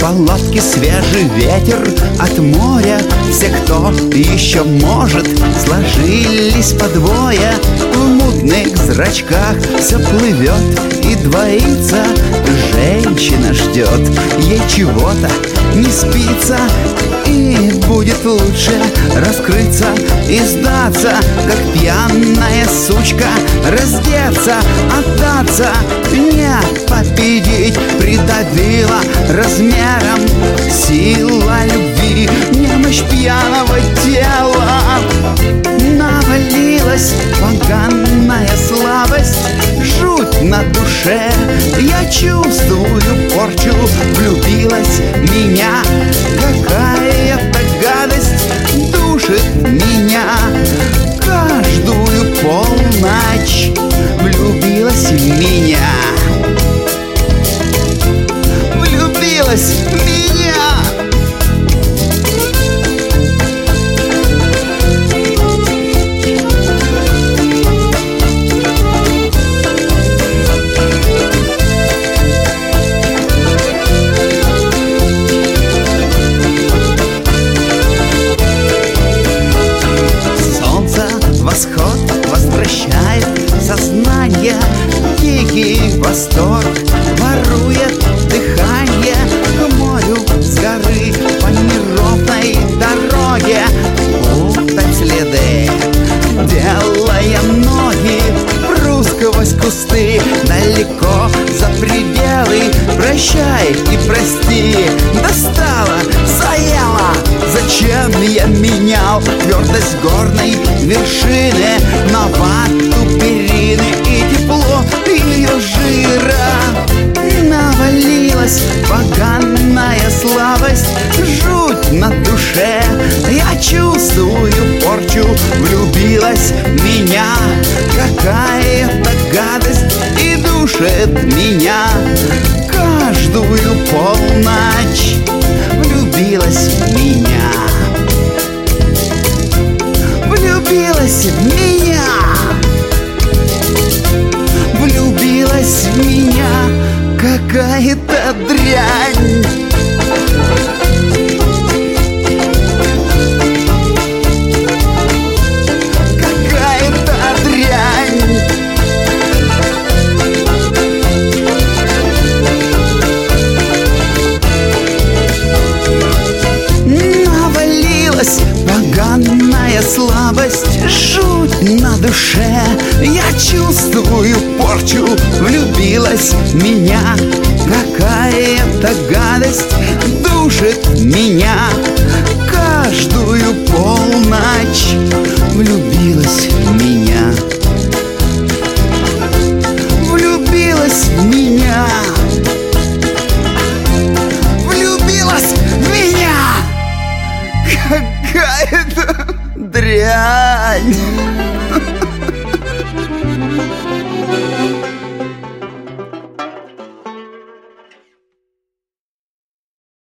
палатки свежий ветер от моря. Все, кто еще может, сложились по двое. В мутных зрачках все плывет и двоится. Женщина ждет, ей чего-то не спится. И будет лучше раскрыться и сдаться, как пьяная сучка, раздеться, отдаться. Не победить придавила размером сила любви, немощь пьяного тела. Навалилась поганая слабость, жуть на душе. Я чувствую порчу, влюбилась в меня. Какая-то гадость душит меня. Каждую полночь влюбилась в меня. Влюбилась в меня. Восход возвращает сознание, дикий восторг ворует дыхание. К морю с горы по неровной дороге путать следы, делая ноги, пру сквозь кусты далеко за пределы. Прощай и прости, достала, заела. Зачем я менял твердость горной вершины на вату перины и тепло ее жира? Навалилась поганая слабость, жуть на душе. Я чувствую порчу, влюбилась в меня. Какая-то гадость и душит меня. Каждую полночь влюбилась в меня. Влюбилась в меня. Влюбилась в меня. Какая-то дрянь. Какая-то дрянь. Навалилась поганая слабость, жуть на душе. Я чувствую порчу, влюбилась в меня. Какая-то гадость душит меня. Каждую полночь влюбилась в меня. Влюбилась в меня. Влюбилась в меня. Какая-то дрянь.